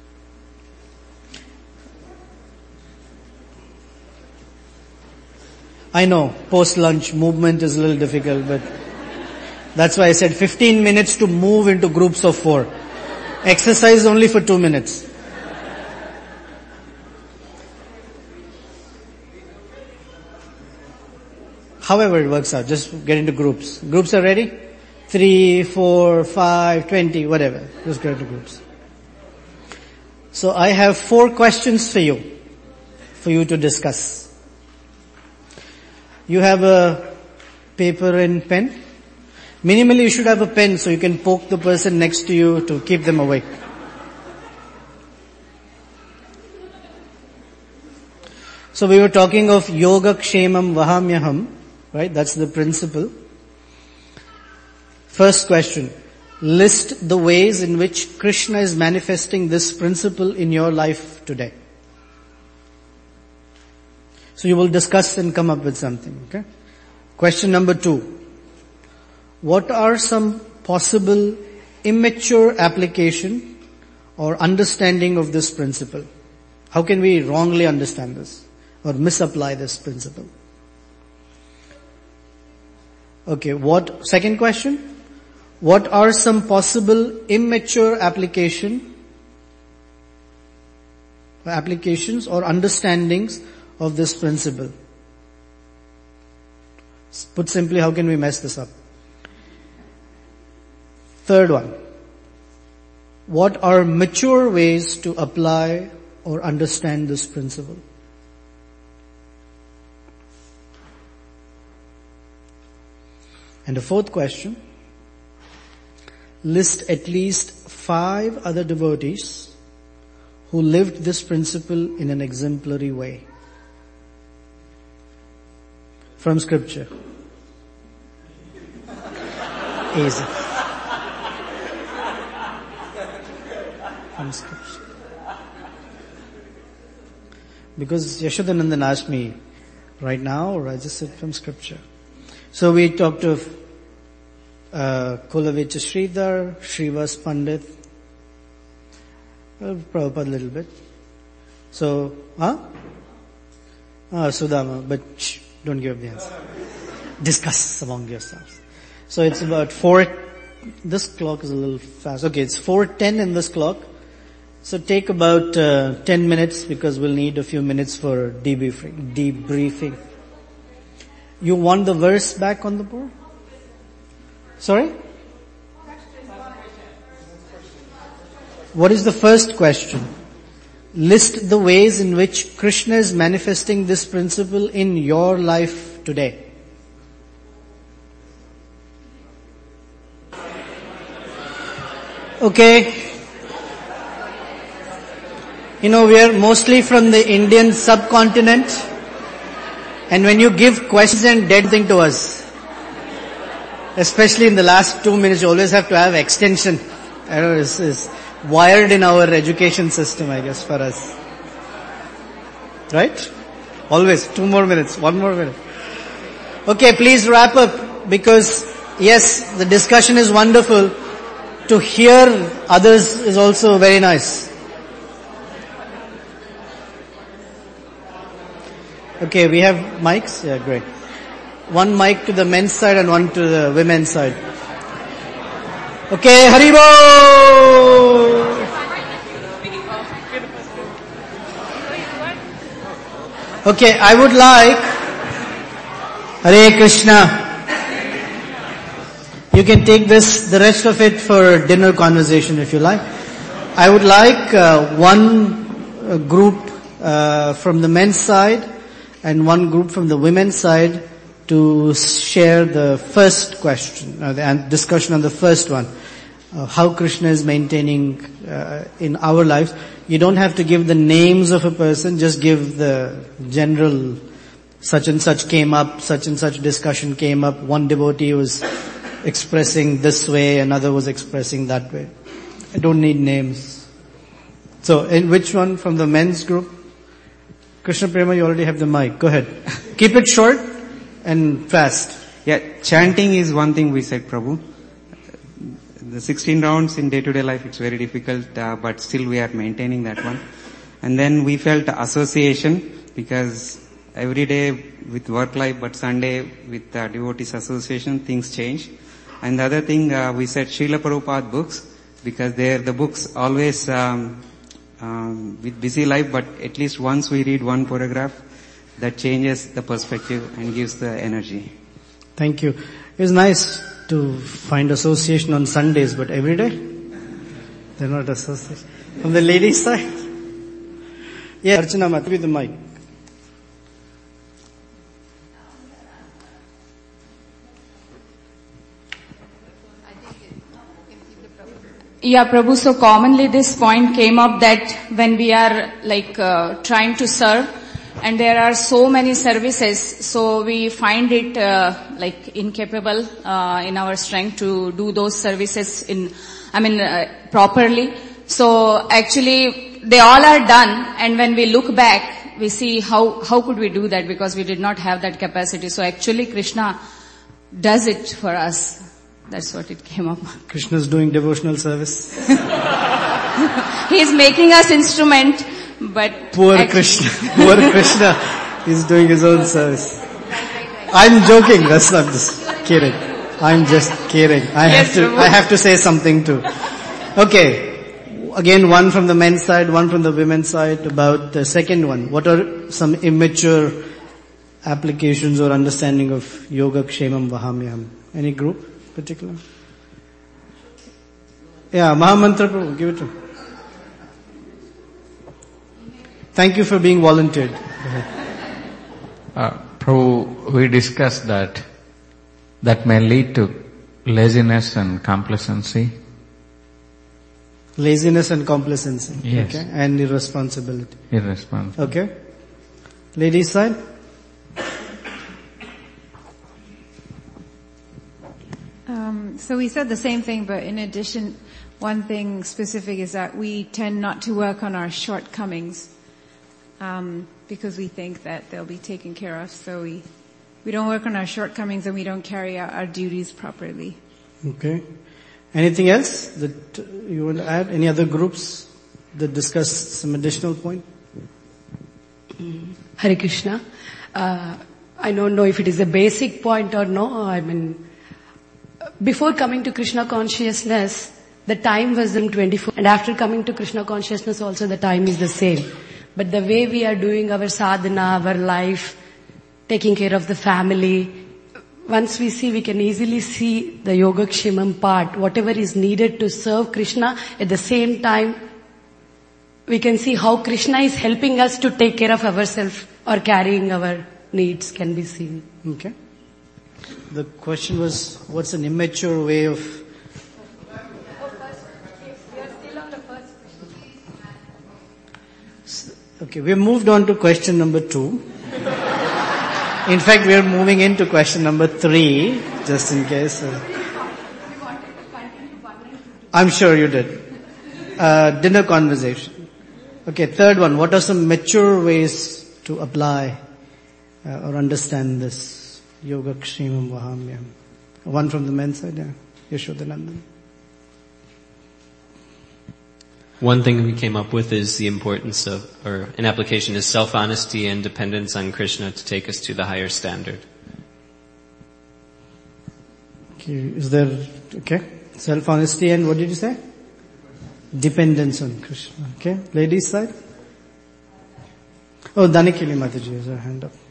I know, post-lunch movement is a little difficult, but that's why I said 15 minutes to move into groups of 4. Exercise only for 2 minutes. However it works out, just get into groups. Groups are ready? 3, 4, 5, 20, whatever. Just get into groups. So I have 4 questions for you to discuss. You have a paper and pen? Minimally you should have a pen so you can poke the person next to you to keep them awake. So we were talking of Yogakshemam Vahamyaham, right? That's the principle. First question. List the ways in which Krishna is manifesting this principle in your life today. So you will discuss and come up with something, okay? Question number 2. What are some possible immature application or understanding of this principle? How can we wrongly understand this or misapply this principle? Okay, second question. What are some possible immature applications or understandings of this principle? Put simply, how can we mess this up? Third one. What are mature ways to apply or understand this principle? And the fourth question. List at least 5 other devotees who lived this principle in an exemplary way. From scripture. Easy. From scripture. Because Yashodanandan asked me right now, or I just said from scripture. So we talked of Kulavecha Sridhar, Srivas Pandit, Prabhupada a little bit. So, Sudama, but don't give the answer. Discuss among yourselves. So it's about 4, this clock is a little fast. Okay, it's 4:10 in this clock. So take about 10 minutes because we'll need a few minutes for debriefing. You want the verse back on the board? Sorry? What is the first question? List the ways in which Krishna is manifesting this principle in your life today. Okay. We are mostly from the Indian subcontinent, and when you give questions and dead thing to us, especially in the last 2 minutes, you always have to have extension. I don't know, it's wired in our education system, I guess, for us. Right? Always. 2 more minutes. 1 more minute. Okay, please wrap up, because yes, the discussion is wonderful. To hear others is also very nice. Okay, we have mics? Yeah, great. One mic to the men's side and one to the women's side. Okay, Haribo! Okay, I would like, Hare Krishna. You can take the rest of it for dinner conversation if you like. I would like one group from the men's side and one group from the women's side to share the first question, the discussion on the first one. How Krishna is maintaining in our lives. You don't have to give the names of a person, just give the general, such and such came up, such and such discussion came up, one devotee was expressing this way, another was expressing that way. I don't need names. So, in which one from the men's group? Krishna Prema, you already have the mic. Go ahead. Keep it short and fast. Yeah, chanting is one thing we said, Prabhu. The 16 rounds in day-to-day life, it's very difficult, but still we are maintaining that one. And then we felt association, because every day with work life, but Sunday with devotees association, things change. And the other thing, we said Srila Prabhupada books, because the books always, with busy life, but at least once we read one paragraph, that changes the perspective and gives the energy. Thank you. It's nice to find association on Sundays, but every day? They're not association. From the ladies' side? Yeah, Archana Mat, with the mic. Yeah, Prabhu, so commonly this point came up that when we are trying to serve and there are so many services, so we find it incapable in our strength to do those services properly. So actually they all are done, and when we look back we see how could we do that, because we did not have that capacity. So actually Krishna does it for us. That's what it came up. Krishna's doing devotional service. He is making us instrument, but... Poor Krishna. He's doing his own service. I'm joking. That's not just kidding. I'm just kidding. I have to say something too. Okay. Again, one from the men's side, one from the women's side about the second one. What are some immature applications or understanding of Yoga Kshemam Vahamyam? Any group? Particular? Yeah, Mahamantra Prabhu, give it to him. Thank you for being volunteered. Prabhu, we discussed that may lead to laziness and complacency. Laziness and complacency. Yes. Okay. And irresponsibility. Okay. Ladies' side? So we said the same thing, but in addition, one thing specific is that we tend not to work on our shortcomings, because we think that they'll be taken care of. So we don't work on our shortcomings and we don't carry out our duties properly. Okay. Anything else that you want to add? Any other groups that discuss some additional point? Hare Krishna. I don't know if it is a basic point or no. Before coming to Krishna consciousness, the time was in 24, and after coming to Krishna consciousness also the time is the same. But the way we are doing our sadhana, our life, taking care of the family, once we can easily see the Yoga Kshemam part, whatever is needed to serve Krishna, at the same time, we can see how Krishna is helping us to take care of ourselves or carrying our needs can be seen. Okay. The question was, what's an immature way of... Okay, we've moved on to question number 2. In fact, we are moving into question number 3, just in case. I'm sure you did. Dinner conversation. Okay, third one. What are some mature ways to apply or understand this Yoga Kshemam Vahamyam? One from the men's side, yeah. Yashodanandan. One thing we came up with is the importance of, or an application is self-honesty and dependence on Krishna to take us to the higher standard. Okay, is there, okay, self-honesty and what did you say? Dependence on Krishna. Okay, ladies side? Oh, Danikili Mataji has her hand up.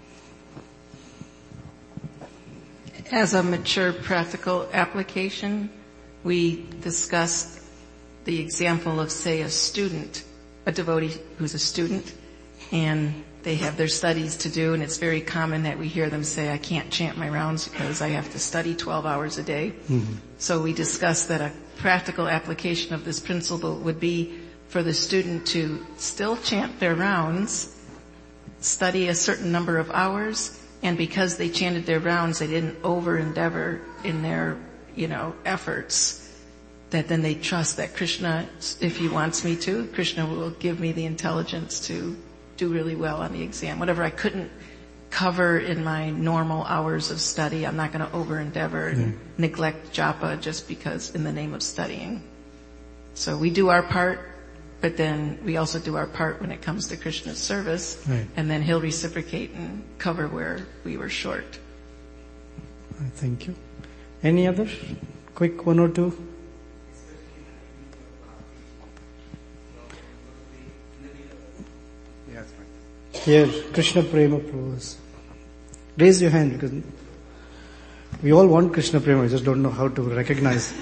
As a mature practical application, we discussed the example of, say, a student, a devotee who's a student, and they have their studies to do, and it's very common that we hear them say, I can't chant my rounds because I have to study 12 hours a day. Mm-hmm. So we discussed that a practical application of this principle would be for the student to still chant their rounds, study a certain number of hours, and because they chanted their rounds, they didn't over-endeavor in their, efforts, that then they trust that Krishna, if he wants me to, Krishna will give me the intelligence to do really well on the exam. Whatever I couldn't cover in my normal hours of study, I'm not going to over-endeavor and neglect japa just because in the name of studying. So we do our part, but then we also do our part when it comes to Krishna's service, right. And then he'll reciprocate and cover where we were short. Thank you. Any other? Quick one or two? Here, Krishna Prema Provas. Raise your hand because we all want Krishna Prema, we just don't know how to recognize.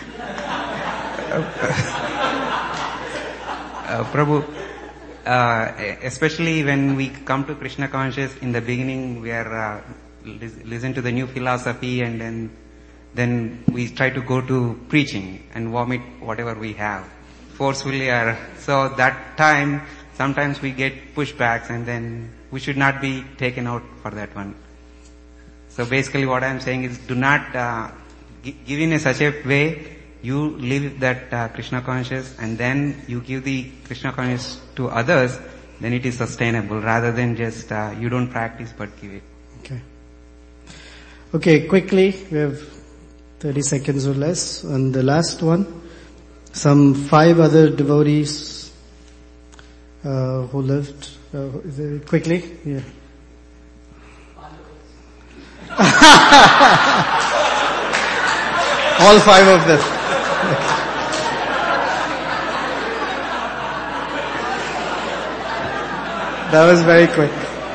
Prabhu, especially when we come to Krishna conscious, in the beginning we are listen to the new philosophy, and then we try to go to preaching and vomit whatever we have forcefully. So that time, sometimes we get pushbacks, and then we should not be taken out for that one. So basically what I am saying is, do not give in such a way. You live that Krishna conscious, and then you give the Krishna conscious to others, then it is sustainable, rather than just you don't practice but give it. Okay, quickly, we have 30 seconds or less. And the last one, some 5 other devotees who lived, quickly, yeah. All 5 of them. That was very quick.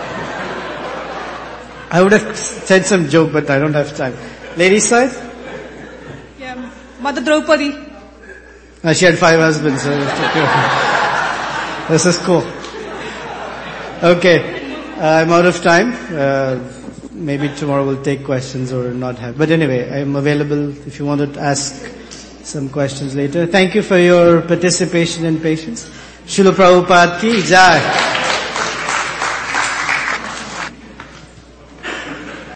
I would have said some joke, but I don't have time. Ladies' side? Yeah, Mother Draupadi. She had 5 husbands, so this is cool. Okay, I'm out of time. Maybe tomorrow we'll take questions or not have. But anyway, I'm available if you want to ask some questions later. Thank you for your participation and patience. Srila Prabhupada ki jai.